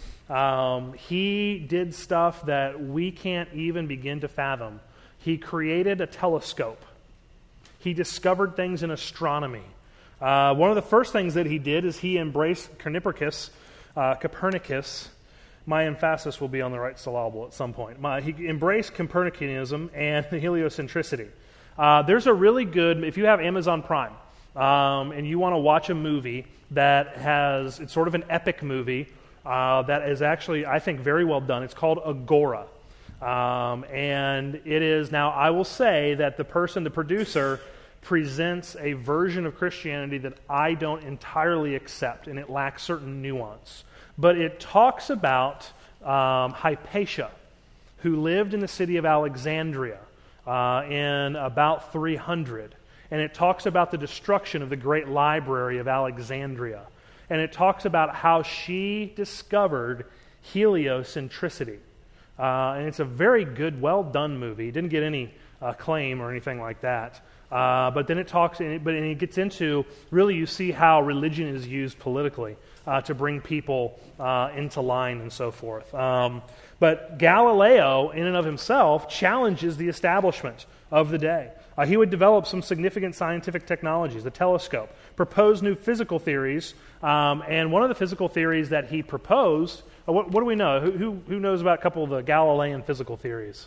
Um, he did stuff that we can't even begin to fathom. He created a telescope. He discovered things in astronomy. Uh, one of the first things that he did is he embraced Copernicus. Uh, Copernicus. My emphasis will be on the right syllable at some point. My, he embraced Copernicanism and heliocentricity. Uh, there's a really good, if you have Amazon Prime, um, and you want to watch a movie that has, it's sort of an epic movie uh, that is actually, I think, very well done. It's called Agora. Um, and it is, now I will say that the person, the producer, presents a version of Christianity that I don't entirely accept, and it lacks certain nuance. But it talks about um, Hypatia, who lived in the city of Alexandria uh, in about three hundred. And it talks about the destruction of the great library of Alexandria. And it talks about how she discovered heliocentricity. Uh, and it's a very good, well-done movie. It didn't get any acclaim or anything like that. Uh, but then it talks, and it, but and it gets into, really you see how religion is used politically uh, to bring people uh, into line and so forth. Um, but Galileo, in and of himself, challenges the establishment of the day. Uh, he would develop some significant scientific technologies, the telescope, propose new physical theories, um, and one of the physical theories that he proposed, uh, what, what do we know? Who, who, who knows about a couple of the Galilean physical theories?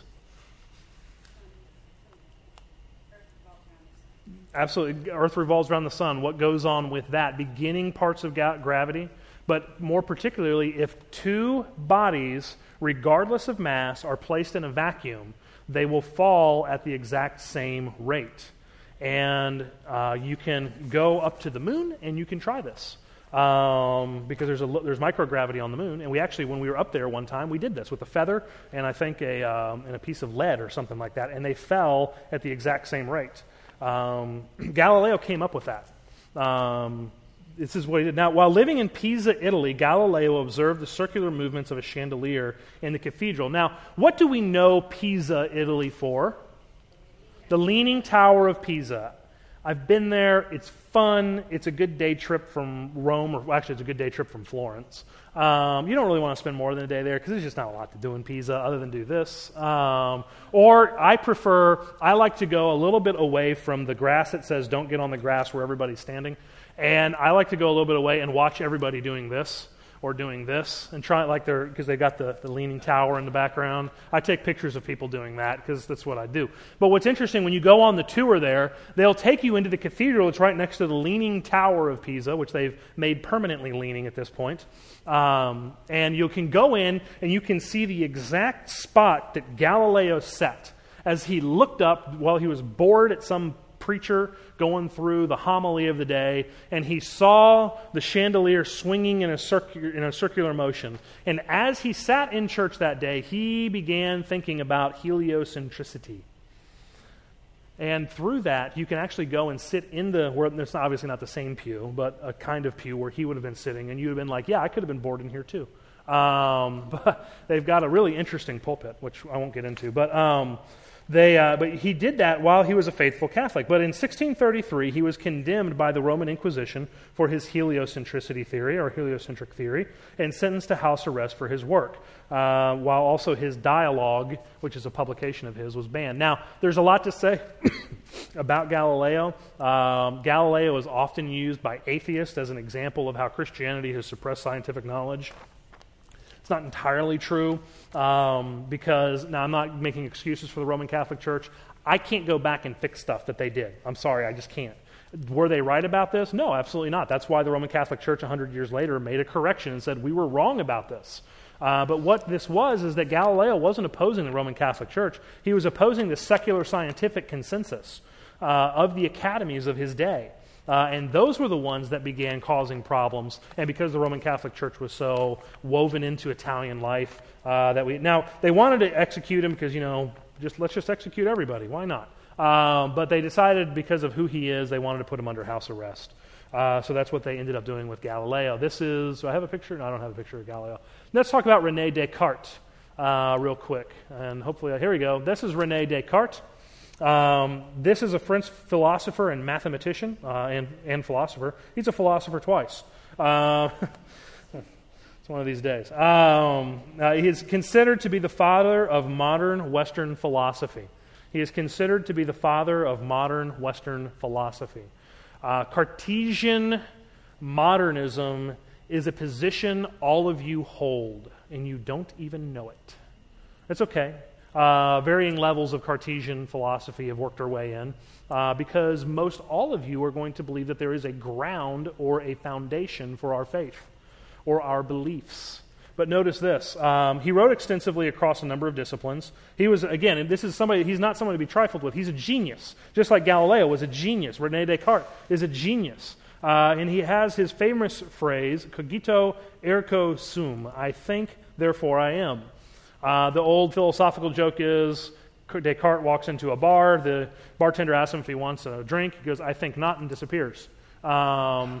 Absolutely. Earth revolves around the sun. What goes on with that? Beginning parts of ga- gravity, but more particularly, if two bodies, regardless of mass, are placed in a vacuum, they will fall at the exact same rate. And uh, you can go up to the moon, and you can try this. Um, because there's a there's microgravity on the moon, and we actually, when we were up there one time, we did this with a feather and I think a um, and a piece of lead or something like that, and they fell at the exact same rate. Um, Galileo came up with that. Um, this is what he did. Now, while living in Pisa, Italy, Galileo observed the circular movements of a chandelier in the cathedral. Now, what do we know Pisa, Italy for? The Leaning Tower of Pisa. I've been there. It's fun. It's a good day trip from Rome, or actually it's a good day trip from Florence. Um, you don't really want to spend more than a day there because there's just not a lot to do in Pisa other than do this. Um, or I prefer, I like to go a little bit away from the grass that says don't get on the grass where everybody's standing. And I like to go a little bit away and watch everybody doing this or doing this and try it like they're, because they got the, the leaning tower in the background. I take pictures of people doing that because that's what I do. But what's interesting, when you go on the tour there, they'll take you into the cathedral. It's right next to the leaning tower of Pisa, which they've made permanently leaning at this point. Um, and you can go in and you can see the exact spot that Galileo set as he looked up while he was bored at some preacher going through the homily of the day, and he saw the chandelier swinging in a, circu- in a circular motion. And as he sat in church that day, he began thinking about heliocentricity. And through that, you can actually go and sit in the, where it's obviously not the same pew, but a kind of pew where he would have been sitting, and you would have been like, yeah, I could have been bored in here too. Um, but they've got a really interesting pulpit, which I won't get into. But um, they, uh, but he did that while he was a faithful Catholic. But in sixteen thirty-three, he was condemned by the Roman Inquisition for his heliocentricity theory, or heliocentric theory, and sentenced to house arrest for his work, uh, while also his dialogue, which is a publication of his, was banned. Now, there's a lot to say about Galileo. Um, Galileo is often used by atheists as an example of how Christianity has suppressed scientific knowledge. It's not entirely true, um, because, now I'm not making excuses for the Roman Catholic Church. I can't go back and fix stuff that they did. I'm sorry, I just can't. Were they right about this? No, absolutely not. That's why the Roman Catholic Church one hundred years later made a correction and said, we were wrong about this. Uh, but what this was is that Galileo wasn't opposing the Roman Catholic Church. He was opposing the secular scientific consensus uh, of the academies of his day. Uh, and those were the ones that began causing problems. And because the Roman Catholic Church was so woven into Italian life, uh, that we now they wanted to execute him because, you know, just let's just execute everybody. Why not? Um, but they decided because of who he is, they wanted to put him under house arrest. Uh, so that's what they ended up doing with Galileo. This is. Do I have a picture? No, I don't have a picture of Galileo. Let's talk about René Descartes uh, real quick, and hopefully, here we go. This is René Descartes. Um, this is a French philosopher and mathematician uh, and, and philosopher. He's a philosopher twice. Uh, it's one of these days. Um, uh, he is considered to be the father of modern Western philosophy. He is considered to be the father of modern Western philosophy. Uh, Cartesian modernism is a position all of you hold, and you don't even know it. It's okay. Uh, varying levels of Cartesian philosophy have worked their way in uh, because most all of you are going to believe that there is a ground or a foundation for our faith or our beliefs. But notice this. Um, he wrote extensively across a number of disciplines. He was, again, and this is somebody, he's not someone to be trifled with. He's a genius. Just like Galileo was a genius. René Descartes is a genius. Uh, and he has his famous phrase, cogito ergo sum, I think, therefore I am. Uh, the old philosophical joke is Descartes walks into a bar, the bartender asks him if he wants a drink, he goes, I think not, and disappears. Um,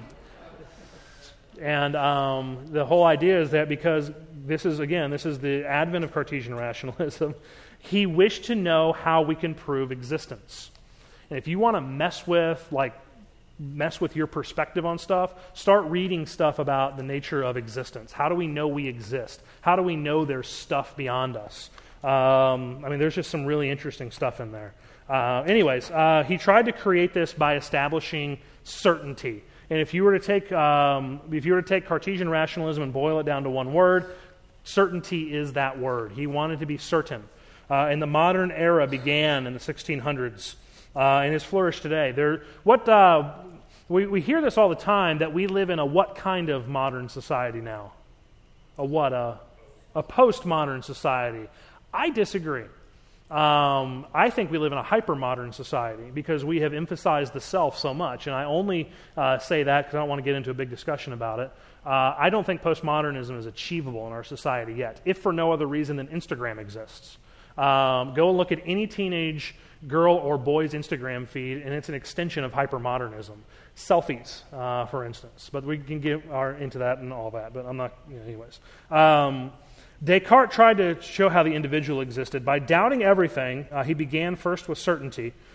and um, the whole idea is that because this is, again, this is the advent of Cartesian rationalism, he wished to know how we can prove existence. And if you want to mess with, like, mess with your perspective on stuff, start reading stuff about the nature of existence. How do we know we exist? How do we know there's stuff beyond us? Um, I mean, there's just some really interesting stuff in there. Uh, anyways, uh, he tried to create this by establishing certainty. And if you were to take um, if you were to take Cartesian rationalism and boil it down to one word, certainty is that word. He wanted to be certain. Uh, and the modern era began in the sixteen hundreds. Uh, and has flourished today. There, what uh, we, we hear this all the time, that we live in a what kind of modern society now? A what? A, a postmodern society. I disagree. Um, I think we live in a hyper-modern society because we have emphasized the self so much. And I only uh, say that because I don't want to get into a big discussion about it. Uh, I don't think postmodernism is achievable in our society yet, if for no other reason than Instagram exists. Um, go look at any teenage girl or boy's Instagram feed, and it's an extension of hypermodernism. Selfies, uh, for instance. But we can get our, into that and all that, but I'm not, you know, anyways. Um, Descartes tried to show how the individual existed. By doubting everything, uh, he began first with certainty,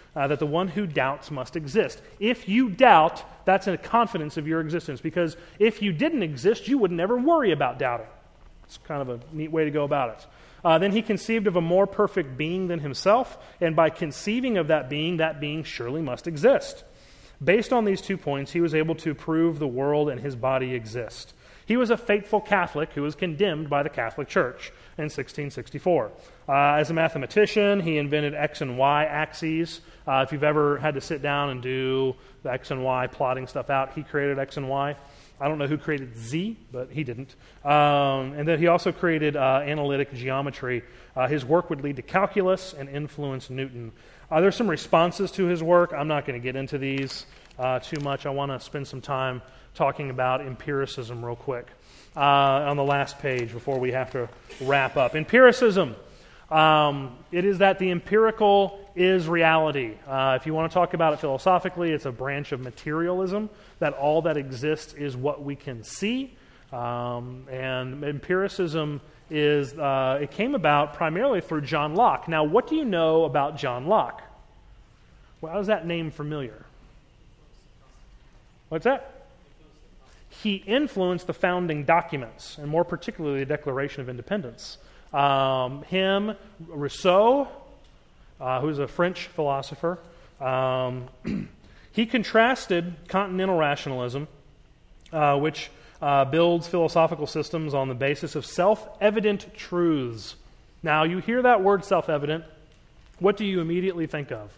uh, that the one who doubts must exist. If you doubt, that's a confidence of your existence, because if you didn't exist, you would never worry about doubting. It's kind of a neat way to go about it. Uh, then he conceived of a more perfect being than himself, and by conceiving of that being, that being surely must exist. Based on these two points, he was able to prove the world and his body exist. He was a faithful Catholic who was condemned by the Catholic Church in sixteen sixty-four. Uh, as a mathematician, he invented X and Y axes. Uh, if you've ever had to sit down and do the X and Y plotting stuff out, he created X and Y. I don't know who created Z, but he didn't. Um, and then he also created uh, analytic geometry. Uh, his work would lead to calculus and influence Newton. Uh, there's some responses to his work. I'm not going to get into these uh, too much. I want to spend some time talking about empiricism real quick uh, on the last page before we have to wrap up. Empiricism. Um, it is that the empirical is reality. Uh, if you want to talk about it philosophically, it's a branch of materialism, that all that exists is what we can see. Um, and empiricism is, uh, it came about primarily through John Locke. Now, what do you know about John Locke? Well, how is that name familiar? What's that? He influenced the founding documents, and more particularly the Declaration of Independence. Um, him, Rousseau, uh, who's a French philosopher, um, he contrasted continental rationalism, uh, which uh, builds philosophical systems on the basis of self-evident truths. Now, you hear that word self-evident, what do you immediately think of?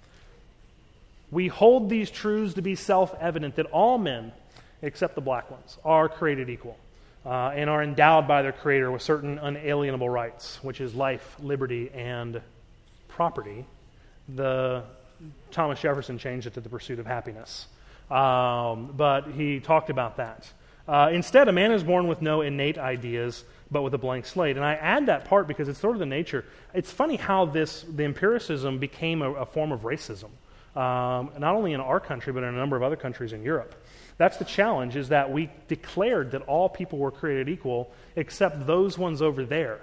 We hold these truths to be self-evident, that all men, except the black ones, are created equal. Uh, and are endowed by their Creator with certain unalienable rights, which is life, liberty, and property. The Thomas Jefferson changed it to the pursuit of happiness. Um, but he talked about that. Uh, instead, a man is born with no innate ideas, but with a blank slate. And I add that part because it's sort of the nature. It's funny how this the empiricism became a, a form of racism, um, not only in our country, but in a number of other countries in Europe. That's the challenge, is that we declared that all people were created equal except those ones over there.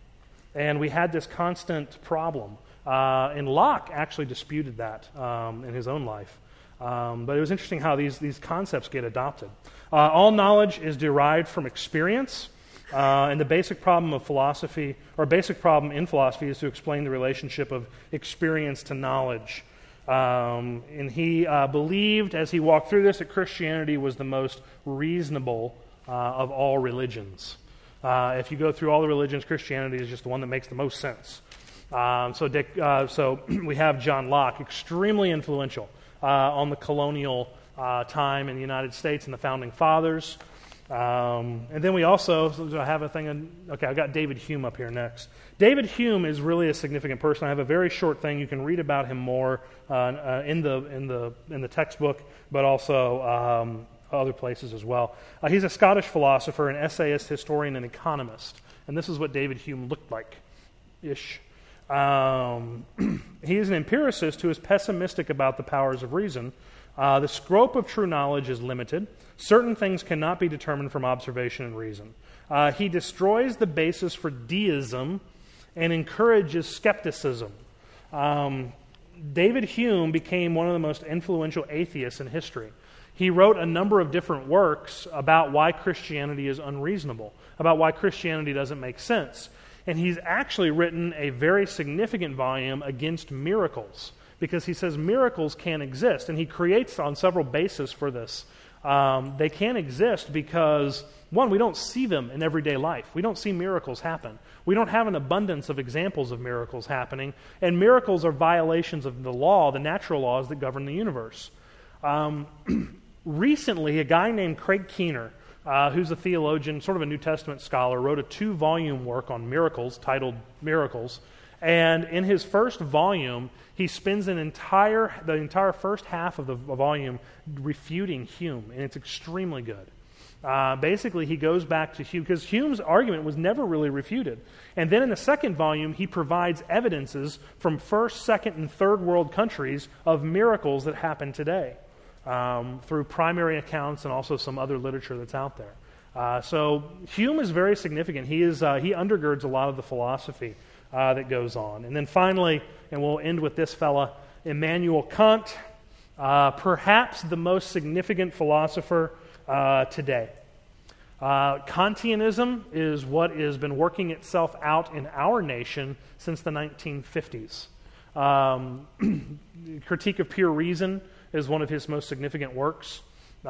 And we had this constant problem. Uh, and Locke actually disputed that um, in his own life. Um, but it was interesting how these, these concepts get adopted. Uh, all knowledge is derived from experience. Uh, and the basic problem of philosophy, or basic problem in philosophy, is to explain the relationship of experience to knowledge. Um, and he uh, believed, as he walked through this, that Christianity was the most reasonable uh, of all religions. Uh, if you go through all the religions, Christianity is just the one that makes the most sense. Um, so, Dick, uh, so we have John Locke, extremely influential uh, on the colonial uh, time in the United States and the Founding Fathers. Um, and then we also so I have a thing. In, okay, I've got David Hume up here next. David Hume is really a significant person. I have a very short thing. You can read about him more uh, uh, in the in the in the textbook, but also um, other places as well. Uh, he's a Scottish philosopher, an essayist, historian, and economist. And this is what David Hume looked like, ish. Um, he is an empiricist who is pessimistic about the powers of reason. Uh, the scope of true knowledge is limited. Certain things cannot be determined from observation and reason. Uh, he destroys the basis for deism and encourages skepticism. Um, David Hume became one of the most influential atheists in history. He wrote a number of different works about why Christianity is unreasonable, about why Christianity doesn't make sense. And he's actually written a very significant volume against miracles, because he says miracles can exist, and he creates on several bases for this. Um, they can exist because, one, we don't see them in everyday life. We don't see miracles happen. We don't have an abundance of examples of miracles happening, and miracles are violations of the law, the natural laws that govern the universe. Um, recently, a guy named Craig Keener, uh, who's a theologian, sort of a New Testament scholar, wrote a two-volume work on miracles titled Miracles. And in his first volume, he spends an entire the entire first half of the volume refuting Hume, and it's extremely good. Uh, basically, he goes back to Hume, because Hume's argument was never really refuted. And then in the second volume, he provides evidences from first, second, and third world countries of miracles that happen today um, through primary accounts and also some other literature that's out there. Uh, so Hume is very significant. He is uh, he undergirds a lot of the philosophy Uh, that goes on. And then finally, and we'll end with this fella, Immanuel Kant, uh, perhaps the most significant philosopher uh, today. Uh, Kantianism is what has been working itself out in our nation since the nineteen fifties. Um, Critique of Pure Reason is one of his most significant works.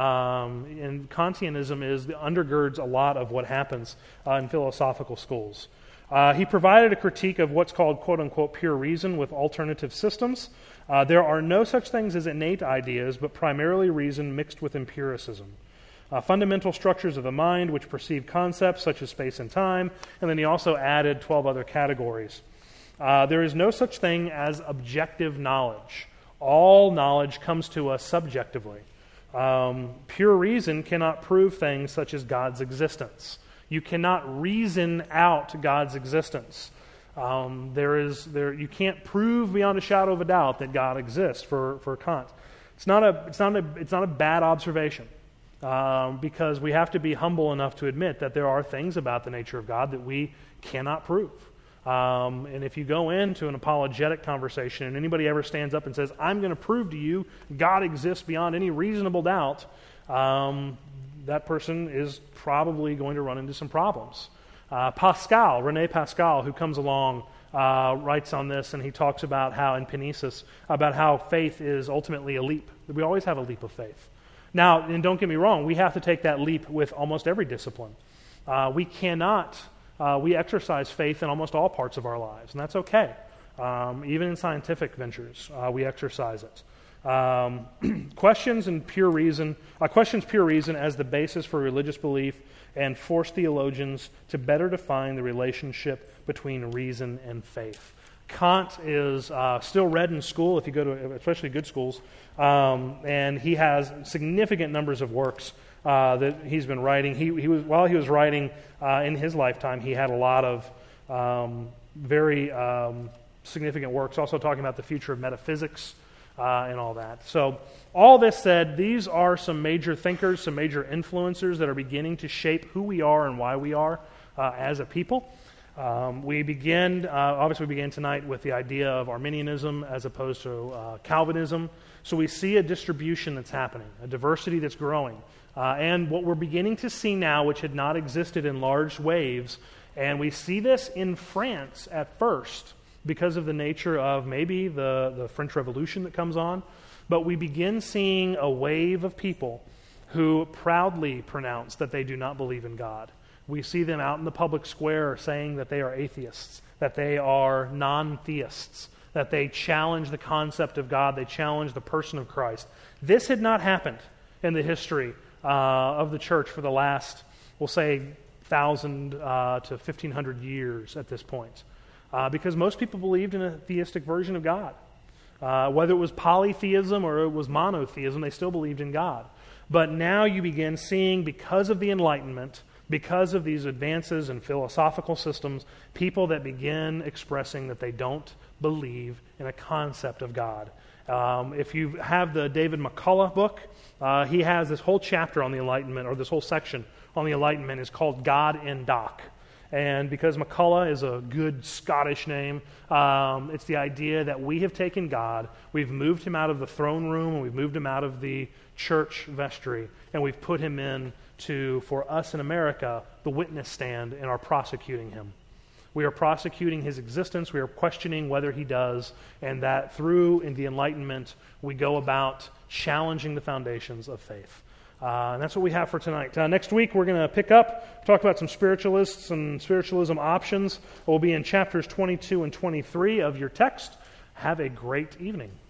Um, and Kantianism is undergirds a lot of what happens uh, in philosophical schools. Uh, he provided a critique of what's called quote-unquote pure reason with alternative systems. Uh, there are no such things as innate ideas, but primarily reason mixed with empiricism. Uh, fundamental structures of the mind which perceive concepts such as space and time, and then he also added twelve other categories. Uh, there is no such thing as objective knowledge. All knowledge comes to us subjectively. Um, pure reason cannot prove things such as God's existence. You cannot reason out God's existence. Um, there is there you can't prove beyond a shadow of a doubt that God exists for, for Kant. It's not a it's not a it's not a bad observation. Um, because we have to be humble enough to admit that there are things about the nature of God that we cannot prove. Um, and if you go into an apologetic conversation and anybody ever stands up and says, I'm going to prove to you God exists beyond any reasonable doubt, um, that person is probably going to run into some problems. Uh, Pascal, Rene Pascal, who comes along, uh, writes on this, and he talks about how, in Panizis, about how faith is ultimately a leap. We always have a leap of faith. Now, and don't get me wrong, we have to take that leap with almost every discipline. Uh, we cannot, uh, we exercise faith in almost all parts of our lives, and that's okay. Um, even in scientific ventures, uh, we exercise it. Um, questions and pure reason, uh, questions pure reason as the basis for religious belief and force theologians to better define the relationship between reason and faith. Kant is uh, still read in school, if you go to, especially good schools, um, and he has significant numbers of works uh, that he's been writing. He, he was while he was writing uh, in his lifetime, he had a lot of um, very um, significant works, also talking about the future of metaphysics uh, and all that. So, all this said, these are some major thinkers, some major influencers that are beginning to shape who we are and why we are uh, as a people. Um, we begin, uh, obviously we began tonight with the idea of Arminianism as opposed to uh, Calvinism. So we see a distribution that's happening, a diversity that's growing. Uh, and what we're beginning to see now, which had not existed in large waves, and we see this in France at first because of the nature of maybe the, the French Revolution that comes on, but we begin seeing a wave of people who proudly pronounce that they do not believe in God. We see them out in the public square saying that they are atheists, that they are non-theists, that they challenge the concept of God, they challenge the person of Christ. This had not happened in the history uh, of the church for the last, we'll say, one thousand uh, to fifteen hundred years at this point, uh, because most people believed in a theistic version of God. Uh, whether it was polytheism or it was monotheism, they still believed in God. But now you begin seeing, because of the Enlightenment, because of these advances in philosophical systems, people that begin expressing that they don't believe in a concept of God. Um, if you have the David McCullough book, uh, he has this whole chapter on the Enlightenment, or this whole section on the Enlightenment is called God in Doc. And because McCullough is a good Scottish name, um, it's the idea that we have taken God, we've moved him out of the throne room, and we've moved him out of the church vestry, and we've put him in to, for us in America, the witness stand, and are prosecuting him. We are prosecuting his existence, we are questioning whether he does, and that through in the Enlightenment, we go about challenging the foundations of faith. Uh, and that's what we have for tonight. Uh, next week, we're going to pick up, talk about some spiritualists and spiritualism options. We'll be in chapters twenty-two and twenty-three of your text. Have a great evening.